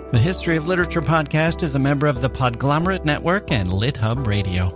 The History of Literature podcast is a member of the Podglomerate Network and LitHub Radio.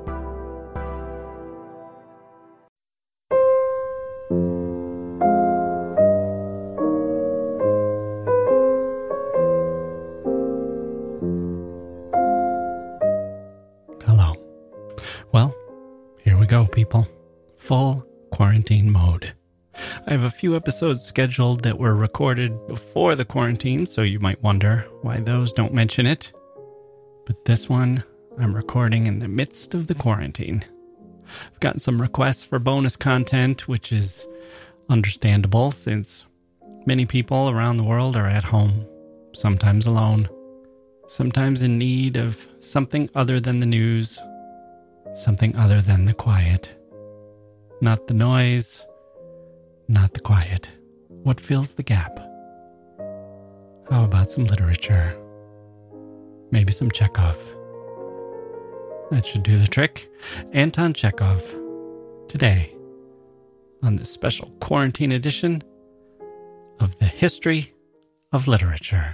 Hello. Well, here we go, people. Full quarantine mode. I have a few episodes scheduled that were recorded before the quarantine, so you might wonder why those don't mention it. But this one, I'm recording in the midst of the quarantine. I've gotten some requests for bonus content, which is understandable since many people around the world are at home, sometimes alone, sometimes in need of something other than the news, something other than the quiet. Not the noise, not the quiet. What fills the gap? How about some literature? Maybe some Chekhov. That should do the trick. Anton Chekhov. Today, on this special quarantine edition of the History of Literature.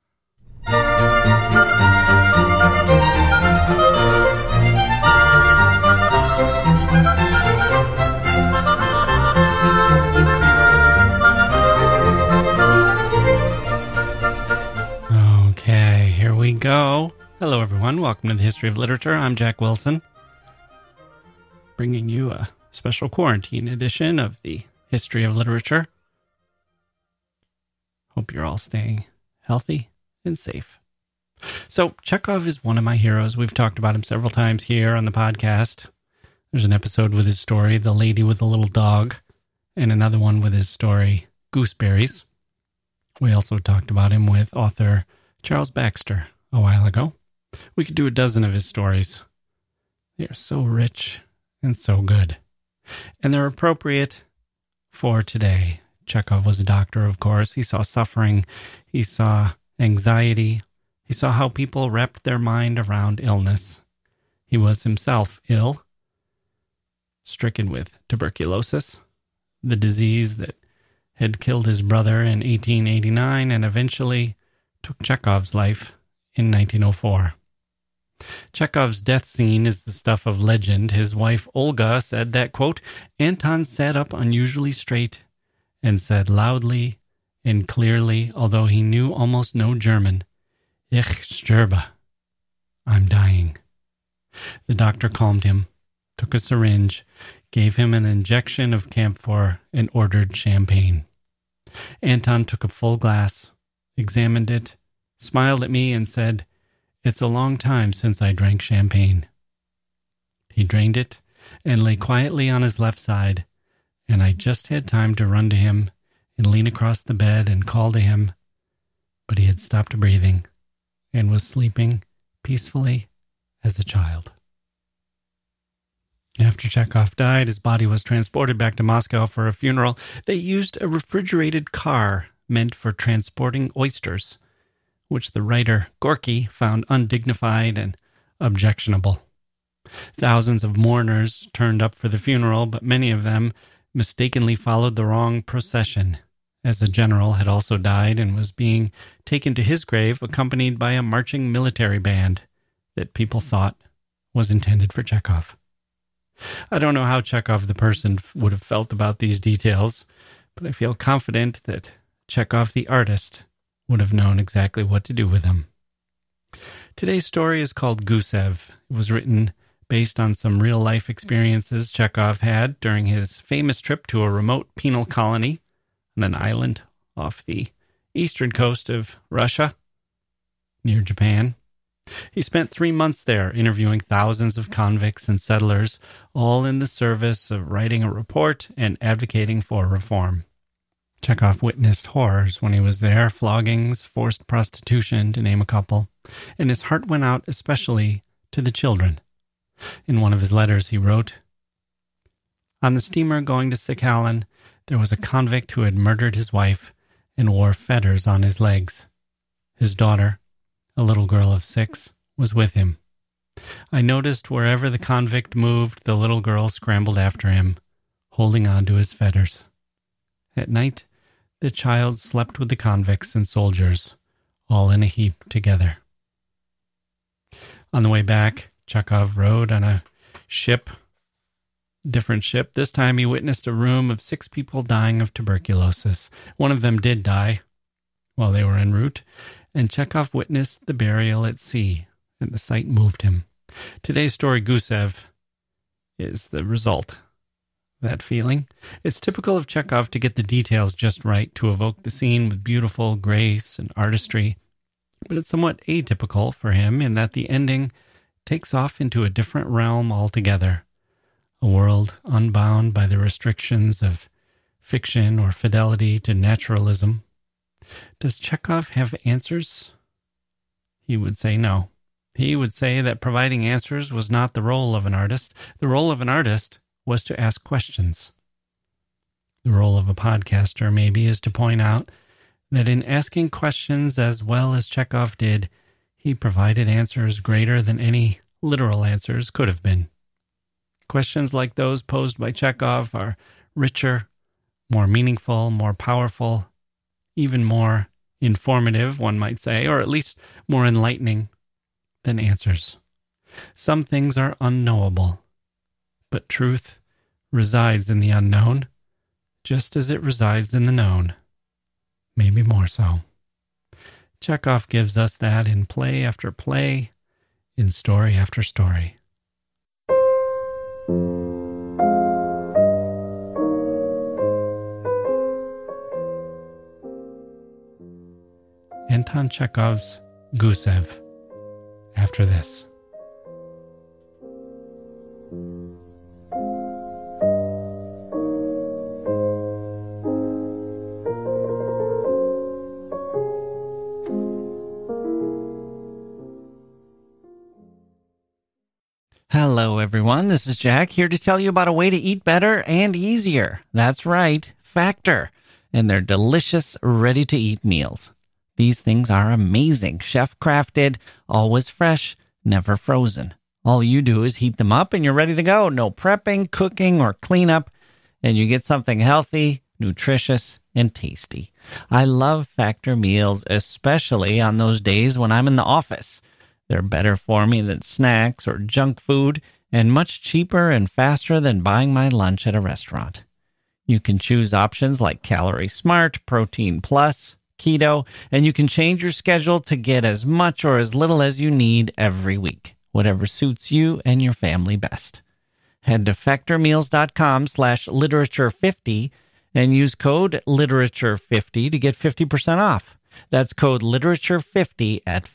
Okay, here we go. Hello, everyone. Welcome to the History of Literature. I'm Jack Wilson, bringing you a special quarantine edition of the History of Literature. Hope you're all staying healthy and safe. So, Chekhov is one of my heroes. We've talked about him several times here on the podcast. There's an episode with his story, The Lady with the Little Dog, and another one with his story, Gooseberries. We also talked about him with author Charles Baxter a while ago. We could do a dozen of his stories. They are so rich and so good. And they're appropriate for today. Chekhov was a doctor, of course. He saw suffering. He saw anxiety. He saw how people wrapped their mind around illness. He was himself ill, stricken with tuberculosis, the disease that had killed his brother in 1889 and eventually took Chekhov's life in 1904. Chekhov's death scene is the stuff of legend. His wife Olga said that, quote, Anton sat up unusually straight and said loudly and clearly, although he knew almost no German, Ich sterbe. I'm dying. The doctor calmed him, took a syringe, gave him an injection of camphor, and ordered champagne. Anton took a full glass, examined it, smiled at me, and said, It's a long time since I drank champagne. He drained it and lay quietly on his left side, and I just had time to run to him and lean across the bed and call to him, but he had stopped breathing and was sleeping peacefully as a child. After Chekhov died, his body was transported back to Moscow for a funeral. They used a refrigerated car meant for transporting oysters, which the writer Gorky found undignified and objectionable. Thousands of mourners turned up for the funeral, but many of them mistakenly followed the wrong procession, as a general had also died and was being taken to his grave accompanied by a marching military band that people thought was intended for Chekhov. I don't know how Chekhov the person would have felt about these details, but I feel confident that Chekhov the artist would have known exactly what to do with them. Today's story is called Gusev. It was written based on some real-life experiences Chekhov had during his famous trip to a remote penal colony on an island off the eastern coast of Russia, near Japan. He spent 3 months there interviewing thousands of convicts and settlers, all in the service of writing a report and advocating for reform. Chekhov witnessed horrors when he was there, floggings, forced prostitution, to name a couple, and his heart went out especially to the children. In one of his letters he wrote, On the steamer going to Sakhalin, there was a convict who had murdered his wife and wore fetters on his legs. His daughter, a little girl of 6, was with him. I noticed wherever the convict moved, the little girl scrambled after him, holding on to his fetters. At night, the child slept with the convicts and soldiers, all in a heap together. On the way back, Chekhov rode on a different ship. This time he witnessed a room of 6 people dying of tuberculosis. One of them did die while they were en route, and Chekhov witnessed the burial at sea, and the sight moved him. Today's story, Gusev, is the result of that feeling. It's typical of Chekhov to get the details just right, to evoke the scene with beautiful grace and artistry, but it's somewhat atypical for him in that the ending takes off into a different realm altogether, a world unbound by the restrictions of fiction or fidelity to naturalism. Does Chekhov have answers? He would say no. He would say that providing answers was not the role of an artist. The role of an artist was to ask questions. The role of a podcaster, maybe, is to point out that in asking questions as well as Chekhov did, he provided answers greater than any literal answers could have been. Questions like those posed by Chekhov are richer, more meaningful, more powerful, even more informative, one might say, or at least more enlightening than answers. Some things are unknowable, but truth resides in the unknown, just as it resides in the known, maybe more so. Chekhov gives us that in play after play, in story after story. Anton Chekhov's Gusev, after this. Hello, everyone. This is Jack here to tell you about a way to eat better and easier. That's right, Factor, and their delicious, ready-to-eat meals. These things are amazing, chef-crafted, always fresh, never frozen. All you do is heat them up and you're ready to go. No prepping, cooking, or cleanup, and you get something healthy, nutritious, and tasty. I love Factor meals, especially on those days when I'm in the office. They're better for me than snacks or junk food, and much cheaper and faster than buying my lunch at a restaurant. You can choose options like Calorie Smart, Protein Plus, Keto, and you can change your schedule to get as much or as little as you need every week, whatever suits you and your family best. Head to factormeals.com/literature50 and use code literature50 to get 50% off. That's code literature50 at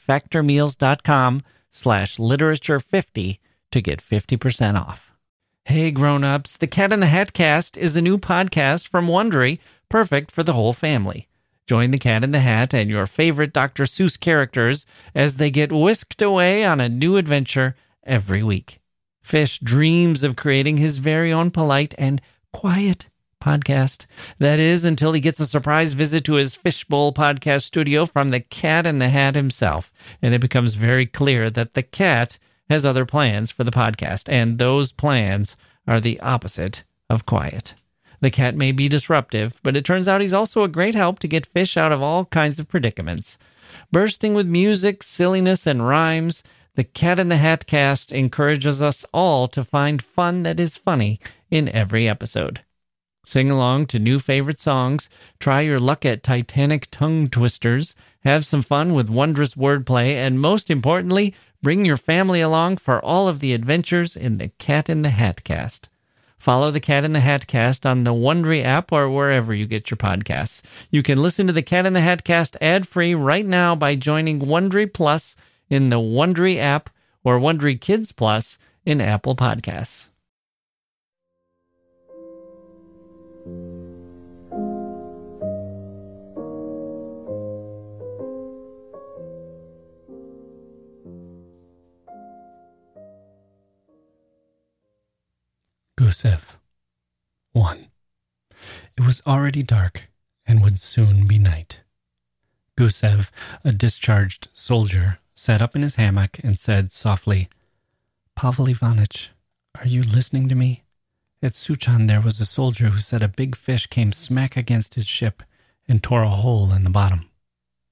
factormeals.com/literature50 to get 50% off. Hey grown-ups, the Cat in the Hat Cast is a new podcast from Wondery, perfect for the whole family. Join the Cat in the Hat and your favorite Dr. Seuss characters as they get whisked away on a new adventure every week. Fish dreams of creating his very own polite and quiet podcast. That is, until he gets a surprise visit to his Fishbowl podcast studio from the Cat in the Hat himself, and it becomes very clear that the cat has other plans for the podcast, and those plans are the opposite of quiet. The cat may be disruptive, but it turns out he's also a great help to get Fish out of all kinds of predicaments. Bursting with music, silliness, and rhymes, the Cat in the Hat Cast encourages us all to find fun that is funny in every episode. Sing along to new favorite songs, try your luck at Titanic tongue twisters, have some fun with wondrous wordplay, and most importantly, bring your family along for all of the adventures in the Cat in the Hat Cast. Follow the Cat in the Hat Cast on the Wondery app or wherever you get your podcasts. You can listen to the Cat in the Hat Cast ad-free right now by joining Wondery Plus in the Wondery app or Wondery Kids Plus in Apple Podcasts. Gusev. 1. It was already dark and would soon be night. Gusev, a discharged soldier, sat up in his hammock and said softly, "Pavel Ivanitch, are you listening to me? At Suchan there was a soldier who said a big fish came smack against his ship and tore a hole in the bottom."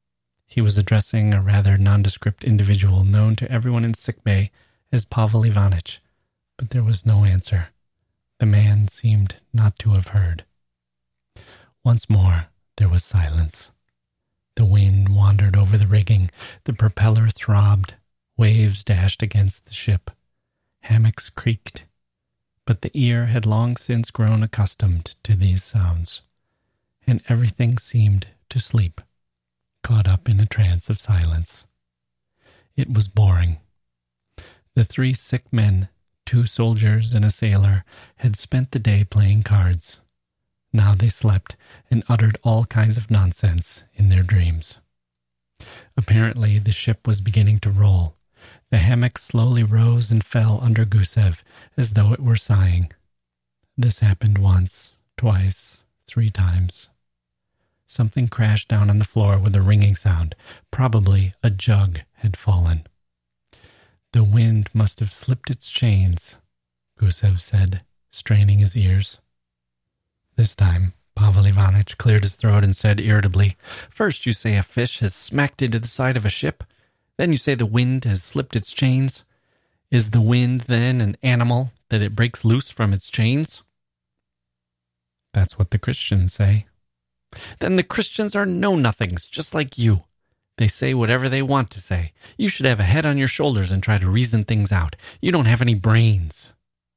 He was addressing a rather nondescript individual known to everyone in sickbay as Pavel Ivanitch, but there was no answer. The man seemed not to have heard. Once more, there was silence. The wind wandered over the rigging, the propeller throbbed, waves dashed against the ship, hammocks creaked, but the ear had long since grown accustomed to these sounds, and everything seemed to sleep, caught up in a trance of silence. It was boring. The 3 sick men, 2 soldiers and a sailor, had spent the day playing cards. Now they slept and uttered all kinds of nonsense in their dreams. Apparently the ship was beginning to roll. The hammock slowly rose and fell under Gusev as though it were sighing. This happened once, twice, 3 times. Something crashed down on the floor with a ringing sound. Probably a jug had fallen. The wind must have slipped its chains, Gusev said, straining his ears. This time, Pavel Ivanitch cleared his throat and said irritably, "First you say a fish has smacked into the side of a ship. Then you say the wind has slipped its chains. Is the wind, then, an animal that it breaks loose from its chains?" "That's what the Christians say." "Then the Christians are know-nothings, just like you. They say whatever they want to say. You should have a head on your shoulders and try to reason things out. You don't have any brains."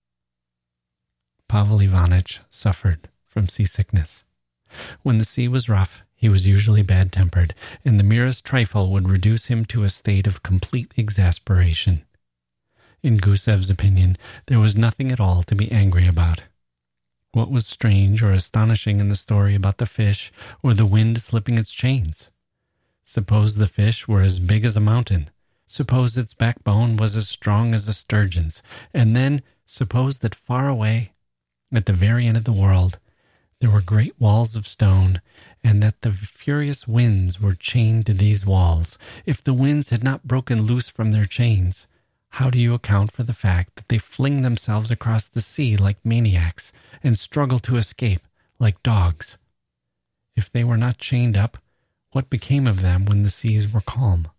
Pavel Ivanitch suffered from seasickness. When the sea was rough, he was usually bad-tempered, and the merest trifle would reduce him to a state of complete exasperation. In Gusev's opinion, there was nothing at all to be angry about. What was strange or astonishing in the story about the fish or the wind slipping its chains? Suppose the fish were as big as a mountain. Suppose its backbone was as strong as a sturgeon's. And then suppose that far away, at the very end of the world, there were great walls of stone, and that the furious winds were chained to these walls. If the winds had not broken loose from their chains, how do you account for the fact that they fling themselves across the sea like maniacs and struggle to escape like dogs? If they were not chained up, what became of them when the seas were calm?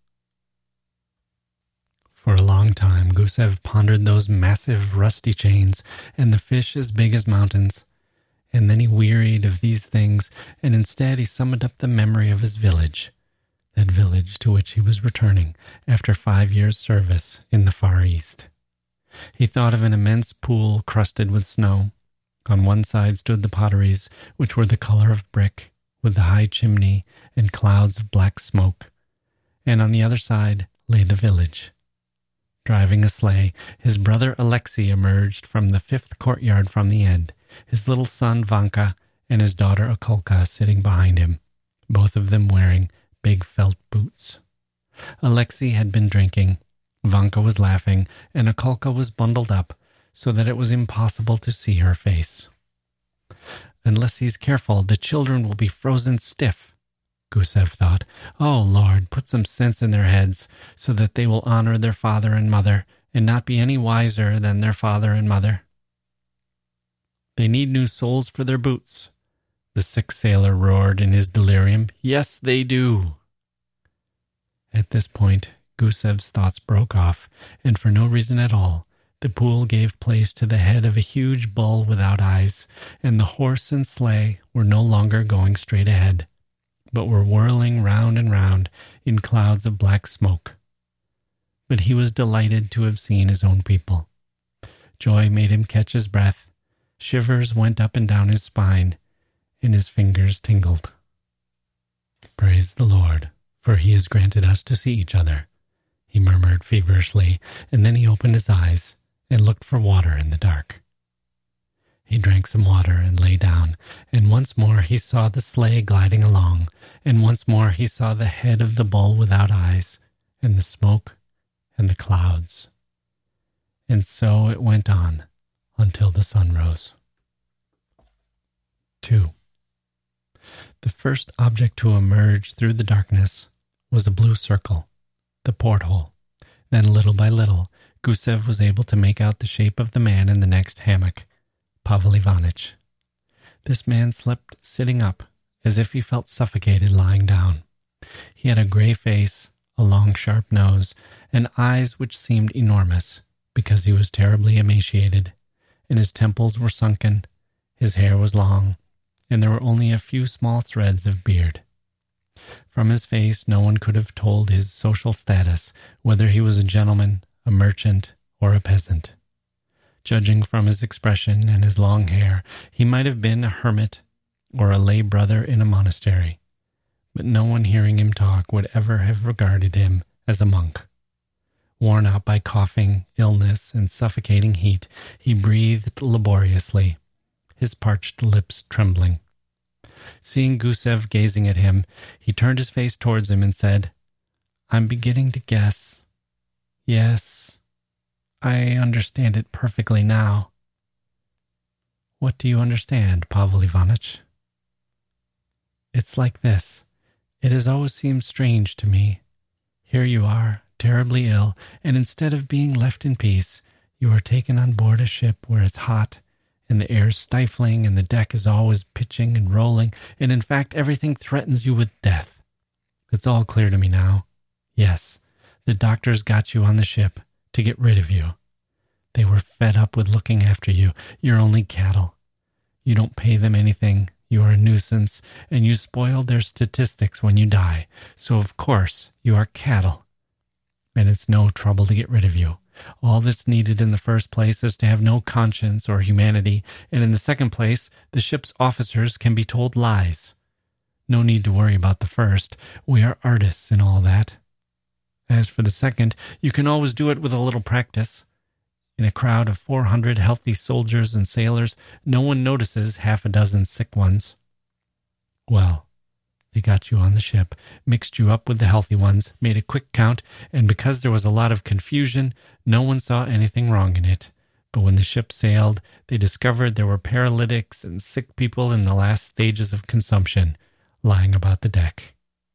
For a long time, Gusev pondered those massive rusty chains and the fish as big as mountains. And then he wearied of these things, and instead he summoned up the memory of his village, that village to which he was returning after 5 years' service in the Far East. He thought of an immense pool crusted with snow. On one side stood the potteries, which were the color of brick, with the high chimney and clouds of black smoke, and on the other side lay the village. Driving a sleigh, his brother Alexei emerged from the 5th courtyard from the end, his little son Vanka and his daughter Akulka sitting behind him, both of them wearing big felt boots. Alexei had been drinking, Vanka was laughing, and Akulka was bundled up so that it was impossible to see her face. "Unless he's careful, the children will be frozen stiff," Gusev thought. "Oh, Lord, put some sense in their heads so that they will honor their father and mother and not be any wiser than their father and mother." "They need new soles for their boots," the sick sailor roared in his delirium. "Yes, they do." At this point, Gusev's thoughts broke off, and for no reason at all, the pool gave place to the head of a huge bull without eyes, and the horse and sleigh were no longer going straight ahead, but were whirling round and round in clouds of black smoke. But he was delighted to have seen his own people. Joy made him catch his breath. Shivers went up and down his spine, and his fingers tingled. "Praise the Lord, for he has granted us to see each other," he murmured feverishly, and then he opened his eyes and looked for water in the dark. He drank some water and lay down, and once more he saw the sleigh gliding along, and once more he saw the head of the bull without eyes, and the smoke and the clouds. And so it went on until the sun rose. 2. The first object to emerge through the darkness was a blue circle, the porthole. Then, little by little, Gusev was able to make out the shape of the man in the next hammock, Pavel Ivanitch. This man slept sitting up, as if he felt suffocated lying down. He had a gray face, a long, sharp nose, and eyes which seemed enormous because he was terribly emaciated, and his temples were sunken, his hair was long, and there were only a few small threads of beard. From his face no one could have told his social status, whether he was a gentleman, a merchant, or a peasant. Judging from his expression and his long hair, he might have been a hermit or a lay brother in a monastery, but no one hearing him talk would ever have regarded him as a monk. Worn out by coughing, illness, and suffocating heat, he breathed laboriously, his parched lips trembling. Seeing Gusev gazing at him, he turned his face towards him and said, "I'm beginning to guess. Yes, I understand it perfectly now." "What do you understand, Pavel Ivanitch?" "It's like this. It has always seemed strange to me. Here you are, terribly ill, and instead of being left in peace, you are taken on board a ship where it's hot, and the air's stifling, and the deck is always pitching and rolling, and in fact everything threatens you with death. It's all clear to me now. Yes, the doctors got you on the ship to get rid of you. They were fed up with looking after you. You're only cattle. You don't pay them anything. You are a nuisance, and you spoil their statistics when you die. So of course you are cattle. And it's no trouble to get rid of you. All that's needed in the first place is to have no conscience or humanity, and in the second place, the ship's officers can be told lies. No need to worry about the first. We are artists in all that. As for the second, you can always do it with a little practice. In a crowd of 400 healthy soldiers and sailors, no one notices half a dozen sick ones. Well, they got you on the ship, mixed you up with the healthy ones, made a quick count, and because there was a lot of confusion, no one saw anything wrong in it. But when the ship sailed, they discovered there were paralytics and sick people in the last stages of consumption, lying about the deck.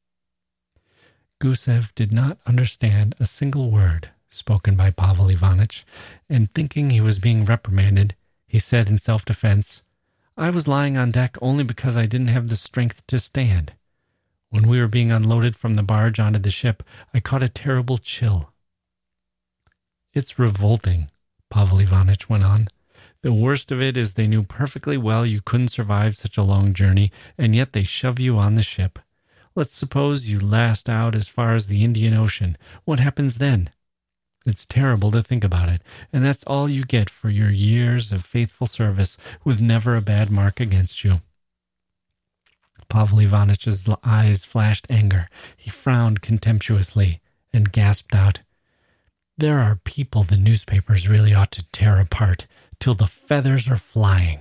Gusev did not understand a single word spoken by Pavel Ivanitch, and thinking he was being reprimanded, he said in self-defense, "I was lying on deck only because I didn't have the strength to stand. When we were being unloaded from the barge onto the ship, I caught a terrible chill." "It's revolting," Pavel Ivanitch went on. "The worst of it is they knew perfectly well you couldn't survive such a long journey, and yet they shove you on the ship. Let's suppose you last out as far as the Indian Ocean. What happens then? It's terrible to think about it, and that's all you get for your years of faithful service with never a bad mark against you." Pavel Ivanitch's eyes flashed anger. He frowned contemptuously and gasped out, "There are people the newspapers really ought to tear apart till the feathers are flying."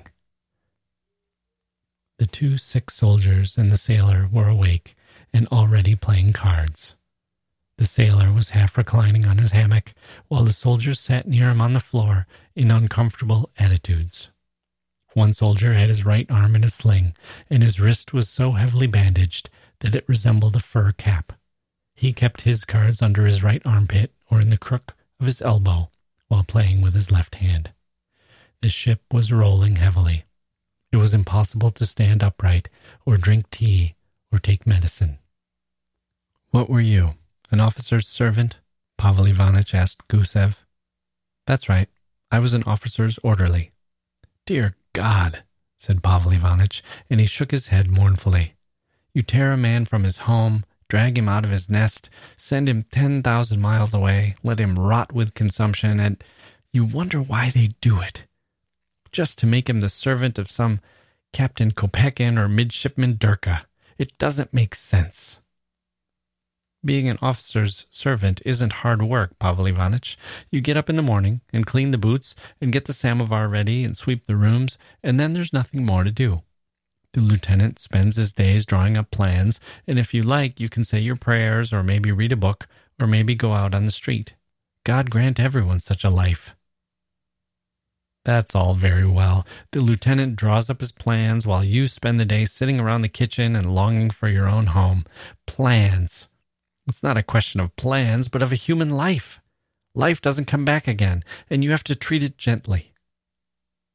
The two sick soldiers and the sailor were awake and already playing cards. The sailor was half reclining on his hammock, while the soldiers sat near him on the floor in uncomfortable attitudes. One soldier had his right arm in a sling, and his wrist was so heavily bandaged that it resembled a fur cap. He kept his cards under his right armpit or in the crook of his elbow while playing with his left hand. The ship was rolling heavily. It was impossible to stand upright or drink tea or take medicine. "What were you? An officer's servant?" Pavel Ivanitch asked Gusev. "That's right. I was an officer's orderly." "Dear God," said Pavel Ivanitch, and he shook his head mournfully. "You tear a man from his home, drag him out of his nest, send him 10,000 miles away, let him rot with consumption, and you wonder why they do it. Just to make him the servant of some Captain Kopekin or Midshipman Durka. It doesn't make sense." "Being an officer's servant isn't hard work, Pavel Ivanitch. You get up in the morning and clean the boots and get the samovar ready and sweep the rooms, and then there's nothing more to do. The lieutenant spends his days drawing up plans, and if you like, you can say your prayers or maybe read a book or maybe go out on the street. God grant everyone such a life." "That's all very well. The lieutenant draws up his plans while you spend the day sitting around the kitchen and longing for your own home. Plans! It's not a question of plans, but of a human life. Life doesn't come back again, and you have to treat it gently."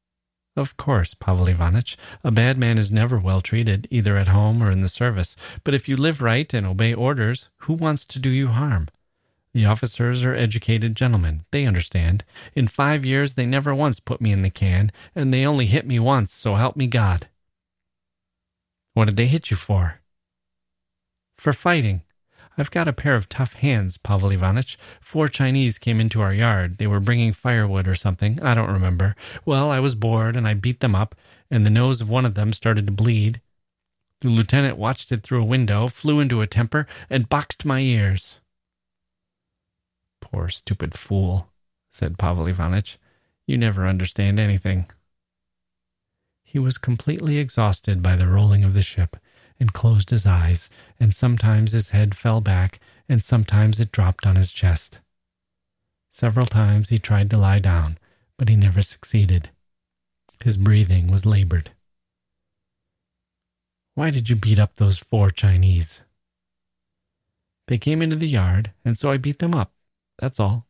Of course, Pavel Ivanitch, a bad man is never well treated, either at home or in the service. But if you live right and obey orders, who wants to do you harm? The officers are educated gentlemen. They understand. In 5 years, they never once put me in the can, and they only hit me once, so help me God. What did they hit you for? For fighting. I've got a pair of tough hands, Pavel Ivanitch. 4 Chinese came into our yard. They were bringing firewood or something. I don't remember. Well, I was bored, and I beat them up, and the nose of one of them started to bleed. The lieutenant watched it through a window, flew into a temper, and boxed my ears. Poor stupid fool, said Pavel Ivanitch. You never understand anything. He was completely exhausted by the rolling of the ship, and closed his eyes, and sometimes his head fell back, and sometimes it dropped on his chest. Several times he tried to lie down, but he never succeeded. His breathing was labored. Why did you beat up those 4 Chinese? They came into the yard, and so I beat them up. That's all.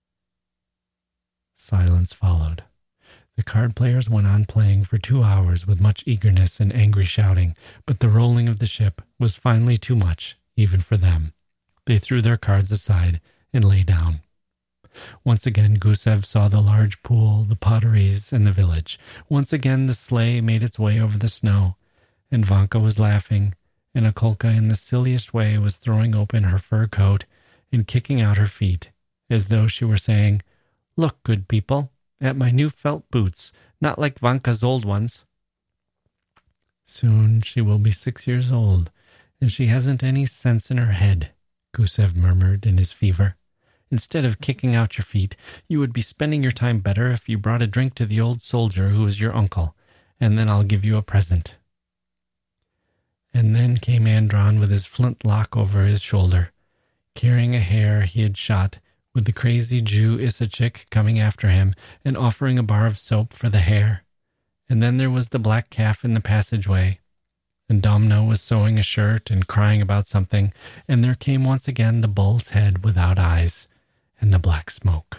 Silence followed. The card players went on playing for 2 hours with much eagerness and angry shouting, but the rolling of the ship was finally too much, even for them. They threw their cards aside and lay down. Once again Gusev saw the large pool, the potteries, and the village. Once again the sleigh made its way over the snow, and Vanka was laughing, and Akolka in the silliest way was throwing open her fur coat and kicking out her feet, as though she were saying, "Look, good people, at my new felt boots, not like Vanka's old ones." Soon she will be 6 years old, and she hasn't any sense in her head, Gusev murmured in his fever. Instead of kicking out your feet, you would be spending your time better if you brought a drink to the old soldier who is your uncle, and then I'll give you a present. And then came Andron with his flintlock over his shoulder, carrying a hare he had shot, with the crazy Jew Isachik coming after him and offering a bar of soap for the hare. And then there was the black calf in the passageway, and Domno was sewing a shirt and crying about something, and there came once again the bull's head without eyes, and the black smoke.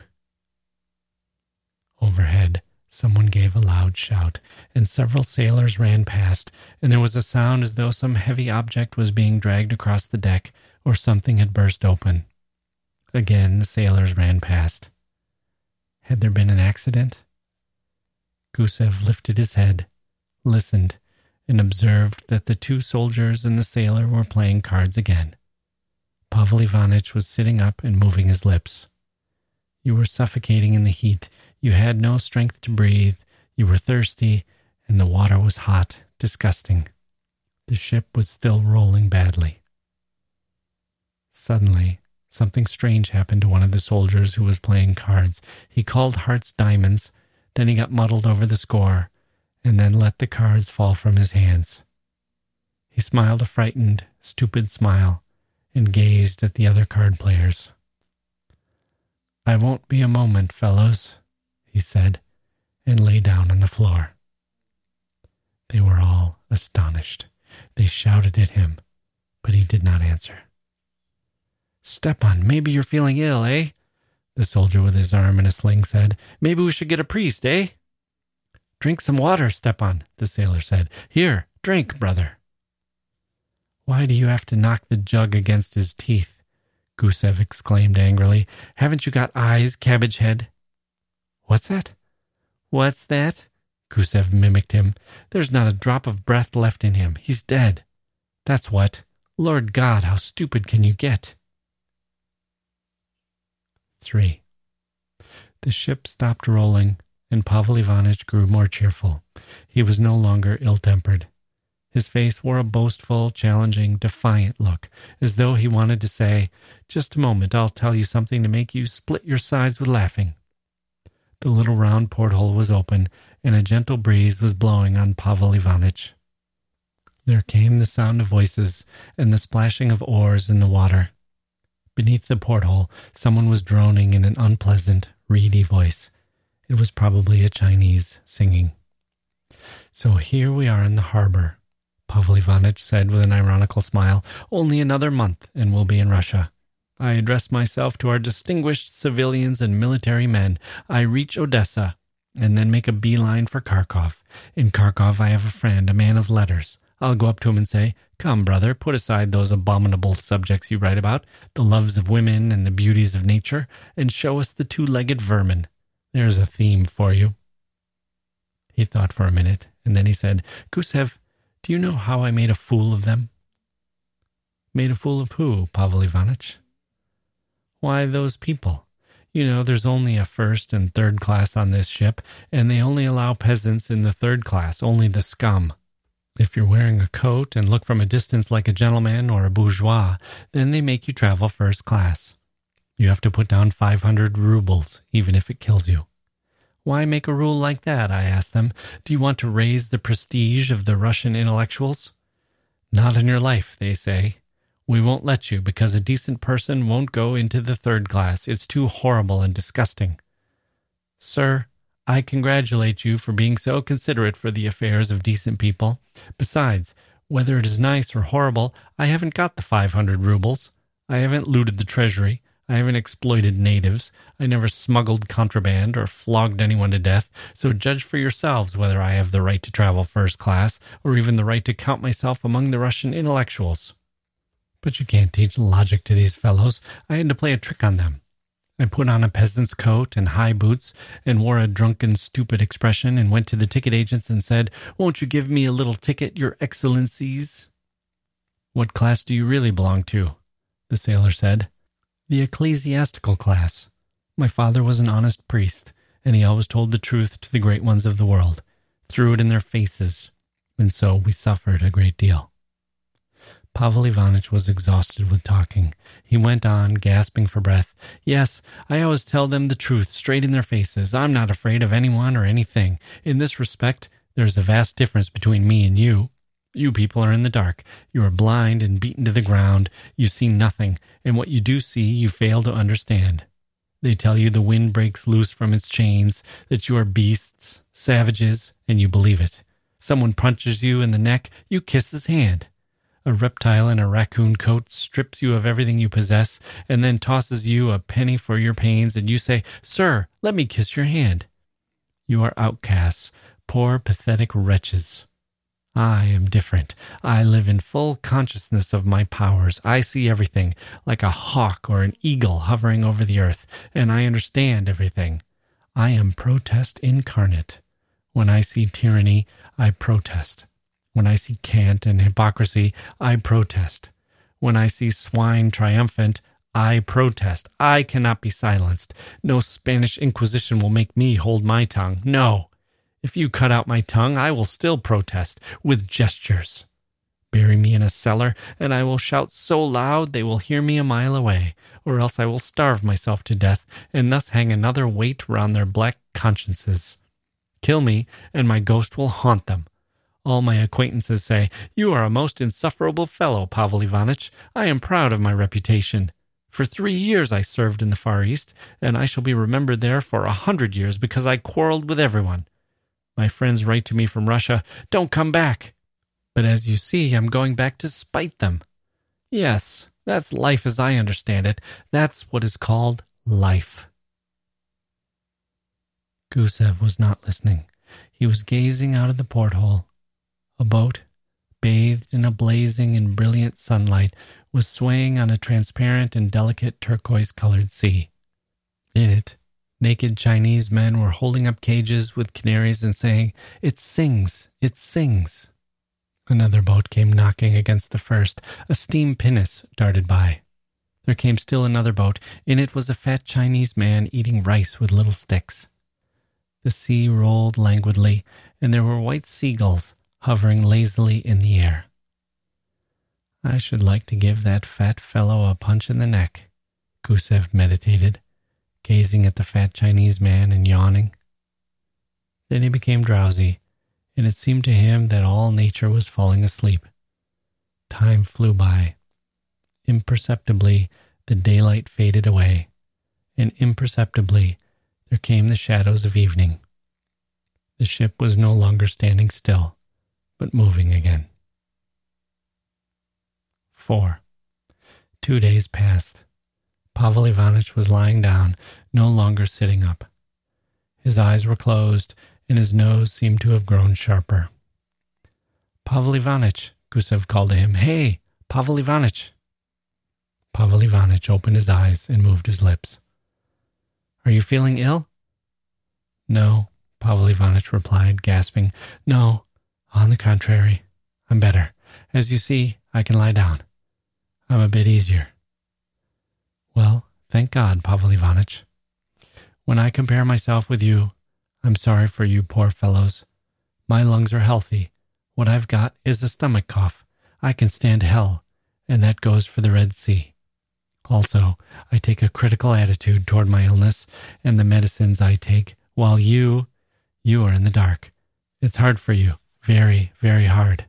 Overhead, someone gave a loud shout, and several sailors ran past, and there was a sound as though some heavy object was being dragged across the deck, or something had burst open. Again the sailors ran past. Had there been an accident? Gusev lifted his head, listened, and observed that the 2 soldiers and the sailor were playing cards again. Pavel Ivanitch was sitting up and moving his lips. You were suffocating in the heat. You had no strength to breathe. You were thirsty, and the water was hot, disgusting. The ship was still rolling badly. Suddenly, something strange happened to one of the soldiers who was playing cards. He called hearts diamonds, then he got muddled over the score, and then let the cards fall from his hands. He smiled a frightened, stupid smile, and gazed at the other card players. "I won't be a moment, fellows," he said, and lay down on the floor. They were all astonished. They shouted at him, but he did not answer. "Stepan, maybe you're feeling ill, eh?" the soldier with his arm in a sling said. "Maybe we should get a priest, eh?" "Drink some water, Stepan," the sailor said. "Here, drink, brother." "Why do you have to knock the jug against his teeth?" Gusev exclaimed angrily. "Haven't you got eyes, cabbage head?" "What's that?" "What's that?" Gusev mimicked him. "There's not a drop of breath left in him. He's dead. That's what. Lord God, how stupid can you get?" 3. The ship stopped rolling, and Pavel Ivanitch grew more cheerful. He was no longer ill-tempered. His face wore a boastful, challenging, defiant look, as though he wanted to say, "Just a moment, I'll tell you something to make you split your sides with laughing." The little round porthole was open, and a gentle breeze was blowing on Pavel Ivanitch. There came the sound of voices and the splashing of oars in the water. Beneath the porthole, someone was droning in an unpleasant, reedy voice. It was probably a Chinese singing. "So here we are in the harbor," Pavel Ivanitch said with an ironical smile. "Only another month and we'll be in Russia. I address myself to our distinguished civilians and military men. I reach Odessa. and then make a beeline for Kharkov. In Kharkov, I have a friend, a man of letters. I'll go up to him and say, "Come, brother, put aside those abominable subjects you write about, the loves of women and the beauties of nature, and show us the two-legged vermin. There's a theme for you." He thought for a minute, and then he said, "Gusev, do you know how I made a fool of them?" "Made a fool of who, Pavel Ivanitch?" "Why, those people. You know, there's only a first and third class on this ship, and they only allow peasants in the third class, only the scum. If you're wearing a coat and look from a distance like a gentleman or a bourgeois, then they make you travel first class. You have to put down 500 rubles, even if it kills you." "Why make a rule like that?" I asked them. "Do you want to raise the prestige of the Russian intellectuals?" "Not in your life," they say. "We won't let you because a decent person won't go into the third class. It's too horrible and disgusting." "Sir, I congratulate you for being so considerate for the affairs of decent people. Besides, whether it is nice or horrible, I haven't got the 500 rubles. I haven't looted the treasury. I haven't exploited natives. I never smuggled contraband or flogged anyone to death. So judge for yourselves whether I have the right to travel first class or even the right to count myself among the Russian intellectuals." "But you can't teach logic to these fellows. I had to play a trick on them. I put on a peasant's coat and high boots and wore a drunken, stupid expression and went to the ticket agents and said, 'Won't you give me a little ticket, your excellencies?'" "What class do you really belong to?" the sailor said. "The ecclesiastical class. My father was an honest priest, and he always told the truth to the great ones of the world, threw it in their faces, and so we suffered a great deal." Pavel Ivanitch was exhausted with talking. He went on, gasping for breath. "Yes, I always tell them the truth straight in their faces. I'm not afraid of anyone or anything. In this respect, there's a vast difference between me and you. You people are in the dark. You are blind and beaten to the ground. You see nothing, and what you do see, you fail to understand. They tell you the wind breaks loose from its chains, that you are beasts, savages, and you believe it. Someone punches you in the neck, you kiss his hand. A reptile in a raccoon coat strips you of everything you possess and then tosses you a penny for your pains, and you say, 'Sir, let me kiss your hand.' You are outcasts, poor, pathetic wretches. I am different. I live in full consciousness of my powers. I see everything, like a hawk or an eagle hovering over the earth, and I understand everything. I am protest incarnate. When I see tyranny, I protest. When I see cant and hypocrisy, I protest. When I see swine triumphant, I protest. I cannot be silenced. No Spanish Inquisition will make me hold my tongue. No. If you cut out my tongue, I will still protest, with gestures. Bury me in a cellar, and I will shout so loud they will hear me a mile away, or else I will starve myself to death, and thus hang another weight round their black consciences. Kill me, and my ghost will haunt them. All my acquaintances say, 'You are a most insufferable fellow, Pavel Ivanitch. I am proud of my reputation. For 3 years I served in the Far East, and I shall be remembered there for 100 years because I quarreled with everyone. My friends write to me from Russia, 'Don't come back.' But as you see, I'm going back to spite them. Yes, that's life as I understand it. That's what is called life." Gusev was not listening. He was gazing out of the porthole. A boat, bathed in a blazing and brilliant sunlight, was swaying on a transparent and delicate turquoise-colored sea. In it, naked Chinese men were holding up cages with canaries and saying, "It sings, it sings." Another boat came knocking against the first. A steam pinnace darted by. There came still another boat. In it was a fat Chinese man eating rice with little sticks. The sea rolled languidly, and there were white seagulls hovering lazily in the air. "I should like to give that fat fellow a punch in the neck," Gusev meditated, gazing at the fat Chinese man and yawning. Then he became drowsy, and it seemed to him that all nature was falling asleep. Time flew by. Imperceptibly, the daylight faded away, and imperceptibly there came the shadows of evening. The ship was no longer standing still, but moving again. 4. 2 days passed. Pavel Ivanitch was lying down, no longer sitting up. His eyes were closed, and his nose seemed to have grown sharper. "Pavel Ivanitch," Gusev called to him. "Hey, Pavel Ivanitch." Pavel Ivanitch opened his eyes and moved his lips. "Are you feeling ill?" "No," Pavel Ivanitch replied, gasping. "No, on the contrary, I'm better. As you see, I can lie down. I'm a bit easier." "Well, thank God, Pavel Ivanitch. When I compare myself with you, I'm sorry for you poor fellows. My lungs are healthy. What I've got is a stomach cough. I can stand hell, and that goes for the Red Sea. Also, I take a critical attitude toward my illness and the medicines I take, while you are in the dark. It's hard for you. Very, very hard."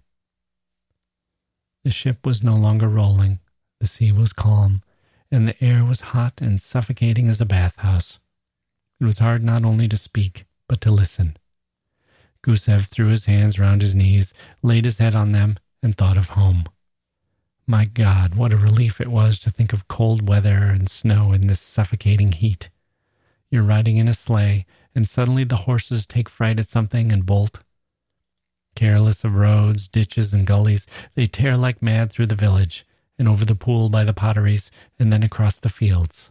The ship was no longer rolling. The sea was calm, and the air was hot and suffocating as a bathhouse. It was hard not only to speak, but to listen. Gusev threw his hands round his knees, laid his head on them, and thought of home. My God, what a relief it was to think of cold weather and snow in this suffocating heat. You're riding in a sleigh, and suddenly the horses take fright at something and bolt. Careless of roads, ditches, and gullies, they tear like mad through the village, and over the pool by the potteries, and then across the fields.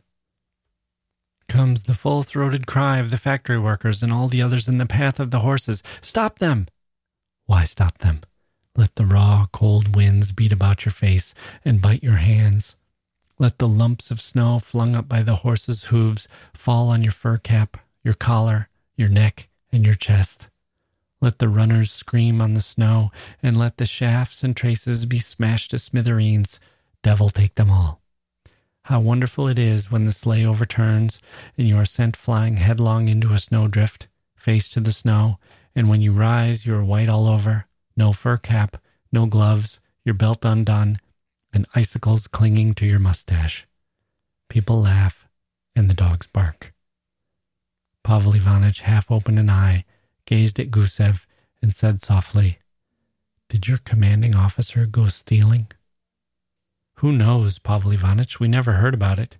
Comes the full-throated cry of the factory workers and all the others in the path of the horses. "Stop them!" Why stop them? Let the raw, cold winds beat about your face and bite your hands. Let the lumps of snow flung up by the horses' hooves fall on your fur cap, your collar, your neck, and your chest. Let the runners scream on the snow, and let the shafts and traces be smashed to smithereens. Devil take them all. How wonderful it is when the sleigh overturns, and you are sent flying headlong into a snowdrift, face to the snow, and when you rise you are white all over, no fur cap, no gloves, your belt undone, and icicles clinging to your mustache. People laugh, and the dogs bark. Pavel Ivanitch half opened an eye, gazed at Gusev, and said softly, "Did your commanding officer go stealing?" "Who knows, Pavel Ivanitch? We never heard about it."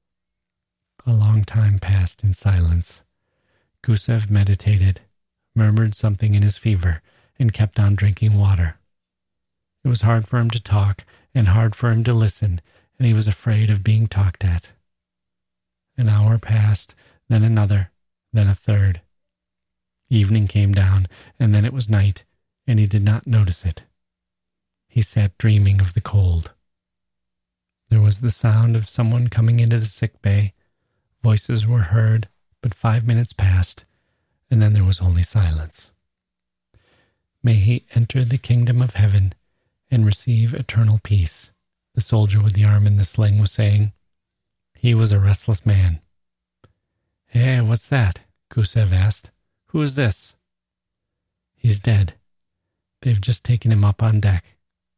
A long time passed in silence. Gusev meditated, murmured something in his fever, and kept on drinking water. It was hard for him to talk, and hard for him to listen, and he was afraid of being talked at. An hour passed, then another, then a third. Evening came down, and then it was night, and he did not notice it. He sat dreaming of the cold. There was the sound of someone coming into the sick bay. Voices were heard, but 5 minutes passed, and then there was only silence. "May he enter the kingdom of heaven and receive eternal peace," the soldier with the arm in the sling was saying. He was a restless man. "Hey, what's that?" Gusev asked. "Who is this?" "He's dead. They've just taken him up on deck."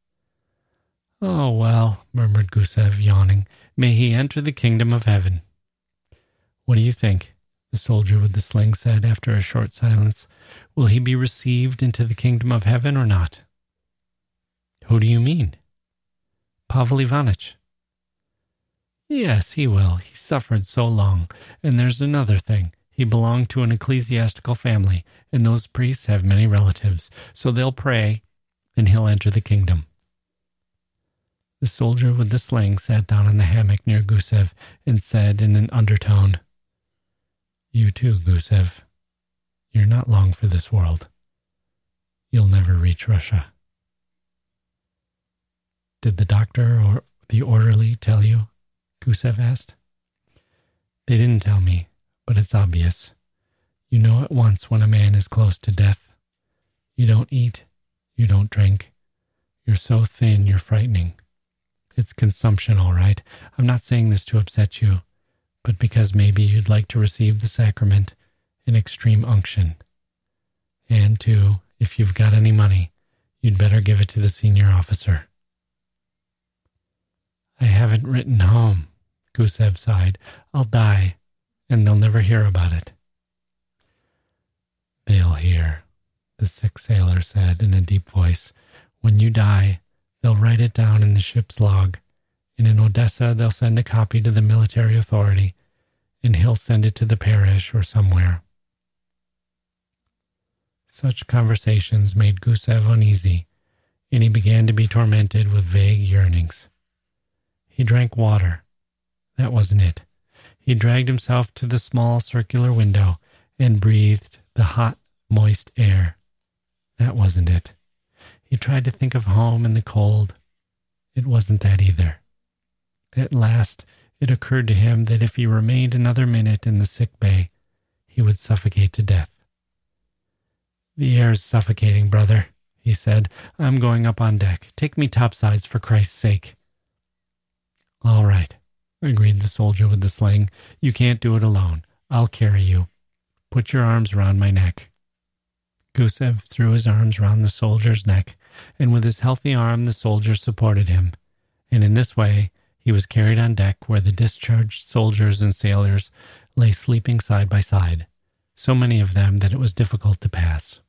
"Oh, well," murmured Gusev, yawning. "May he enter the kingdom of heaven." "What do you think?" the soldier with the sling said after a short silence. "Will he be received into the kingdom of heaven or not?" "Who do you mean?" "Pavel Ivanitch." "Yes, he will. He suffered so long. And there's another thing. He belonged to an ecclesiastical family, and those priests have many relatives, so they'll pray, and he'll enter the kingdom." The soldier with the sling sat down in the hammock near Gusev and said in an undertone, "You too, Gusev. You're not long for this world. You'll never reach Russia." "Did the doctor or the orderly tell you?" Gusev asked. "They didn't tell me, but it's obvious. You know at once when a man is close to death. You don't eat. You don't drink. You're so thin you're frightening. It's consumption, all right. I'm not saying this to upset you, but because maybe you'd like to receive the sacrament in extreme unction. And, too, if you've got any money, you'd better give it to the senior officer." "I haven't written home," Gusev sighed. "I'll die, and they'll never hear about it." "They'll hear," the sick sailor said in a deep voice. "When you die, they'll write it down in the ship's log, and in Odessa they'll send a copy to the military authority, and he'll send it to the parish or somewhere. Such conversations made Gusev uneasy, and he began to be tormented with vague yearnings. He drank water. That wasn't it. He dragged himself to the small circular window and breathed the hot, moist air. That wasn't it. He tried to think of home and the cold. It wasn't that either. At last, it occurred to him that if he remained another minute in the sick bay, he would suffocate to death. "The air's suffocating, brother," he said. "I'm going up on deck. Take me topsides for Christ's sake." "All right," agreed the soldier with the sling. "You can't do it alone. I'll carry you. Put your arms around my neck." Gusev threw his arms round the soldier's neck, and with his healthy arm the soldier supported him, and in this way he was carried on deck where the discharged soldiers and sailors lay sleeping side by side, so many of them that it was difficult to pass.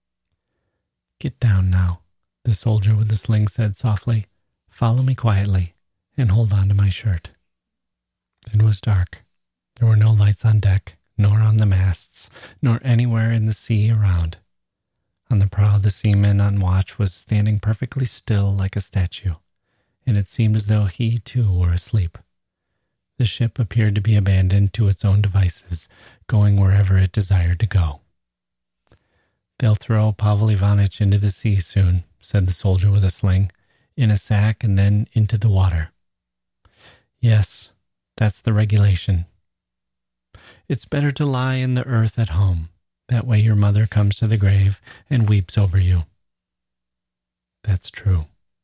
"Get down now," the soldier with the sling said softly. "Follow me quietly and hold on to my shirt." It was dark. There were no lights on deck, nor on the masts, nor anywhere in the sea around. On the prow, the seaman on watch was standing perfectly still like a statue, and it seemed as though he too were asleep. The ship appeared to be abandoned to its own devices, going wherever it desired to go. "They'll throw Pavel Ivanitch into the sea soon," said the soldier with a sling, "in a sack and then into the water." "Yes, that's the regulation. It's better to lie in the earth at home. That way your mother comes to the grave and weeps over you." "That's true."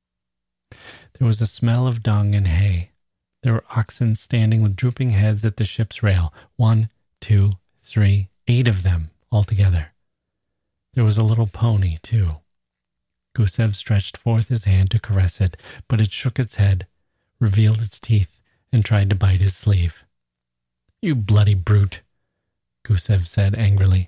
There was a smell of dung and hay. There were oxen standing with drooping heads at the ship's rail. 1, 2, 3, 8 of them altogether. There was a little pony, too. Gusev stretched forth his hand to caress it, but it shook its head, revealed its teeth, and tried to bite his sleeve. "You bloody brute," Gusev said angrily.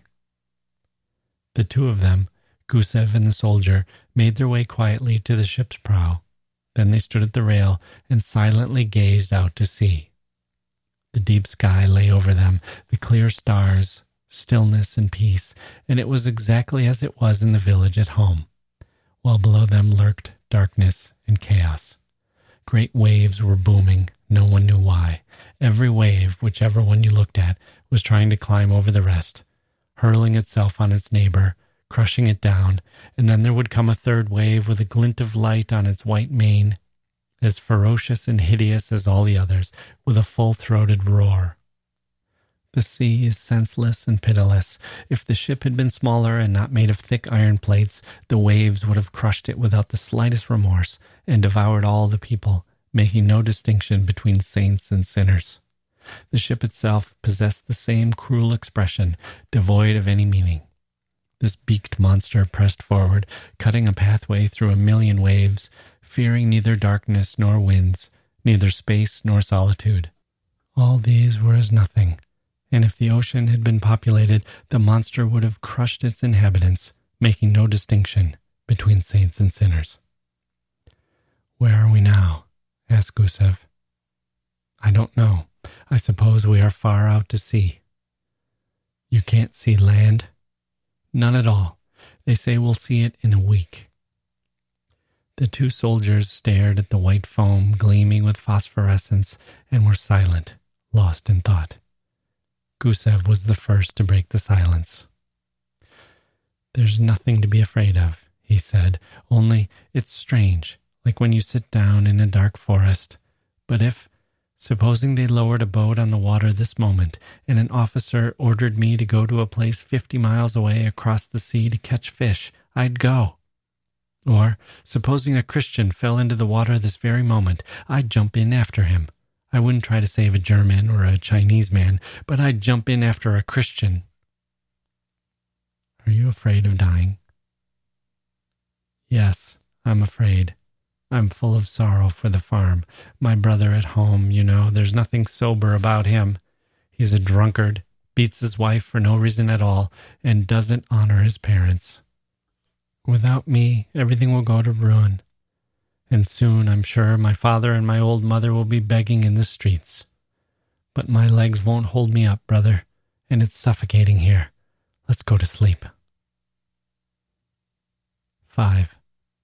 The two of them, Gusev and the soldier, made their way quietly to the ship's prow. Then they stood at the rail and silently gazed out to sea. The deep sky lay over them, the clear stars, stillness and peace, and it was exactly as it was in the village at home, while below them lurked darkness and chaos. Great waves were booming, no one knew why. Every wave, whichever one you looked at, was trying to climb over the rest, hurling itself on its neighbor, crushing it down, and then there would come a third wave with a glint of light on its white mane, as ferocious and hideous as all the others, with a full-throated roar. The sea is senseless and pitiless. If the ship had been smaller and not made of thick iron plates, the waves would have crushed it without the slightest remorse and devoured all the people, making no distinction between saints and sinners. The ship itself possessed the same cruel expression, devoid of any meaning. This beaked monster pressed forward, cutting a pathway through a million waves, fearing neither darkness nor winds, neither space nor solitude. All these were as nothing, and if the ocean had been populated, the monster would have crushed its inhabitants, making no distinction between saints and sinners. "Where are we now?" asked Gusev. "I don't know. I suppose we are far out to sea." "You can't see land?" "None at all. They say we'll see it in a week." The two soldiers stared at the white foam gleaming with phosphorescence and were silent, lost in thought. Gusev was the first to break the silence. "There's nothing to be afraid of," he said, "only it's strange, like when you sit down in a dark forest. But supposing they lowered a boat on the water this moment, and an officer ordered me to go to a place 50 miles away across the sea to catch fish, I'd go. Or, supposing a Christian fell into the water this very moment, I'd jump in after him. I wouldn't try to save a German or a Chinese man, but I'd jump in after a Christian." "Are you afraid of dying?" "Yes, I'm afraid. I'm full of sorrow for the farm. My brother at home, you know, there's nothing sober about him. He's a drunkard, beats his wife for no reason at all, and doesn't honor his parents. Without me, everything will go to ruin. And soon, I'm sure, my father and my old mother will be begging in the streets. But my legs won't hold me up, brother, and it's suffocating here. Let's go to sleep." 5.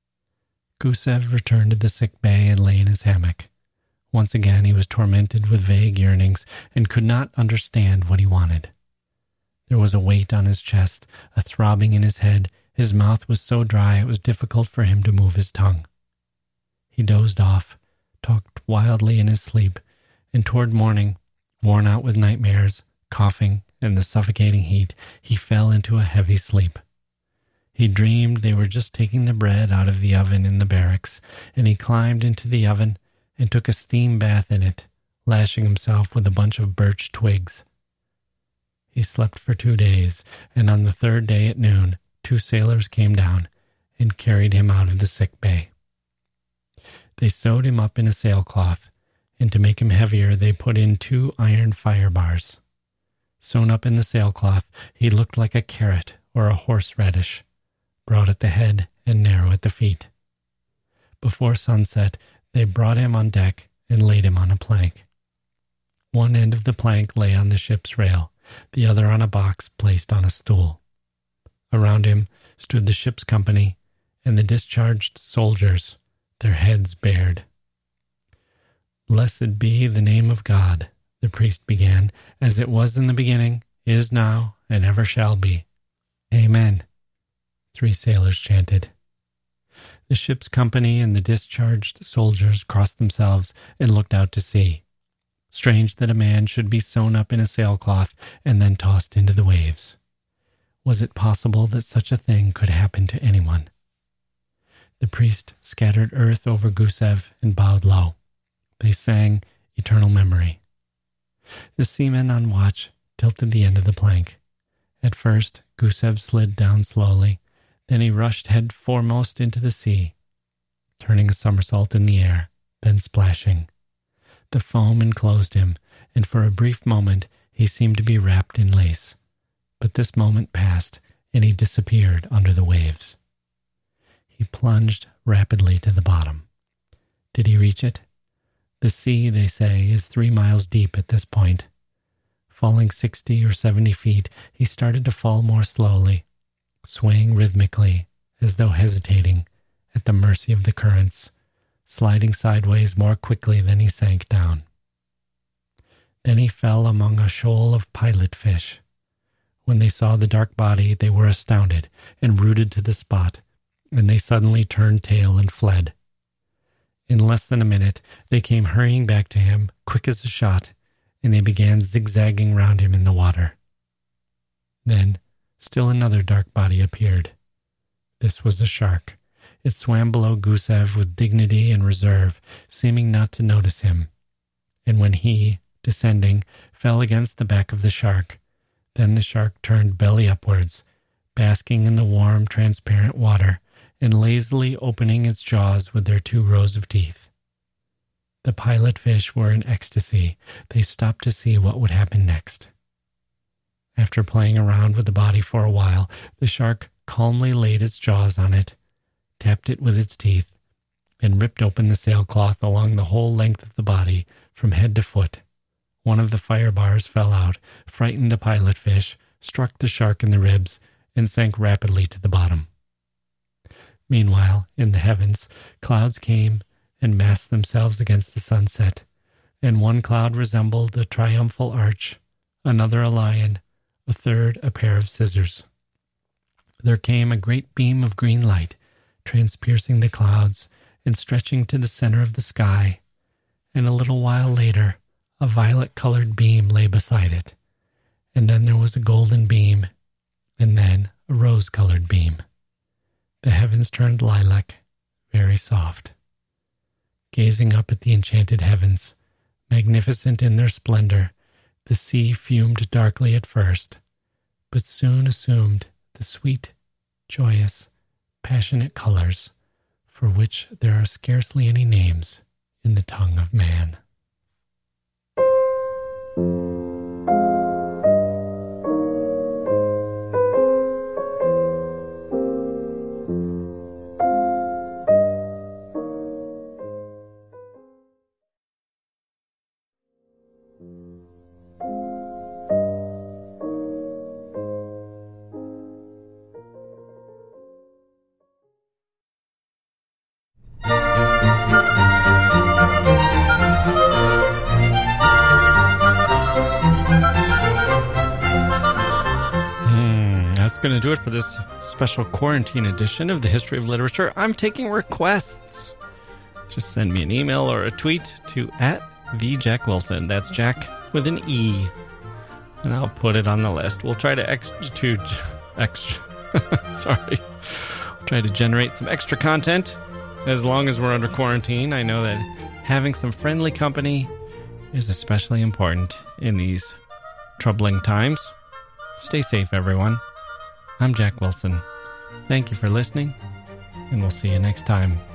Gusev returned to the sick bay and lay in his hammock. Once again he was tormented with vague yearnings and could not understand what he wanted. There was a weight on his chest, a throbbing in his head. His mouth was so dry it was difficult for him to move his tongue. He dozed off, talked wildly in his sleep, and toward morning, worn out with nightmares, coughing, and the suffocating heat, he fell into a heavy sleep. He dreamed they were just taking the bread out of the oven in the barracks, and he climbed into the oven and took a steam bath in it, lashing himself with a bunch of birch twigs. He slept for 2 days, and on the 3rd day at noon, 2 sailors came down and carried him out of the sick bay. They sewed him up in a sailcloth, and to make him heavier they put in 2 iron fire bars. Sewn up in the sailcloth, he looked like a carrot or a horseradish, broad at the head and narrow at the feet. Before sunset, they brought him on deck and laid him on a plank. One end of the plank lay on the ship's rail, the other on a box placed on a stool. Around him stood the ship's company and the discharged soldiers, their heads bared. "Blessed be the name of God," the priest began, "as it was in the beginning, is now, and ever shall be. Amen," 3 sailors chanted. The ship's company and the discharged soldiers crossed themselves and looked out to sea. Strange that a man should be sewn up in a sailcloth and then tossed into the waves. Was it possible that such a thing could happen to anyone? The priest scattered earth over Gusev and bowed low. They sang Eternal Memory. The seamen on watch tilted the end of the plank. At first, Gusev slid down slowly. Then he rushed head foremost into the sea, turning a somersault in the air, then splashing. The foam enclosed him, and for a brief moment he seemed to be wrapped in lace. But this moment passed, and he disappeared under the waves. He plunged rapidly to the bottom. Did he reach it? The sea, they say, is 3 miles deep at this point. Falling 60 or 70 feet, he started to fall more slowly, swaying rhythmically, as though hesitating, at the mercy of the currents, sliding sideways more quickly than he sank down. Then he fell among a shoal of pilot fish. When they saw the dark body, they were astounded and rooted to the spot, and they suddenly turned tail and fled. In less than a minute, they came hurrying back to him, quick as a shot, and they began zigzagging round him in the water. Then, still another dark body appeared. This was a shark. It swam below Gusev with dignity and reserve, seeming not to notice him. And when he, descending, fell against the back of the shark, then the shark turned belly upwards, basking in the warm, transparent water, and lazily opening its jaws with their 2 rows of teeth. The pilot fish were in ecstasy. They stopped to see what would happen next. After playing around with the body for a while, the shark calmly laid its jaws on it, tapped it with its teeth, and ripped open the sailcloth along the whole length of the body from head to foot. One of the fire bars fell out, frightened the pilot fish, struck the shark in the ribs, and sank rapidly to the bottom. Meanwhile, in the heavens, clouds came and massed themselves against the sunset, and one cloud resembled a triumphal arch, another a lion, a third a pair of scissors. There came a great beam of green light, transpiercing the clouds and stretching to the center of the sky, and a little while later, a violet-colored beam lay beside it, and then there was a golden beam, and then a rose-colored beam. The heavens turned lilac, very soft. Gazing up at the enchanted heavens, magnificent in their splendor, the sea fumed darkly at first, but soon assumed the sweet, joyous, passionate colors for which there are scarcely any names in the tongue of man. going to do it for this special quarantine edition of the History of Literature. I'm taking requests. Just send me an email or a tweet to @TheJackWilson. That's Jack with an E. And I'll put it on the list. We'll try to try to generate some extra content as long as we're under quarantine. I know that having some friendly company is especially important in these troubling times. Stay safe, everyone. I'm Jack Wilson. Thank you for listening, and we'll see you next time.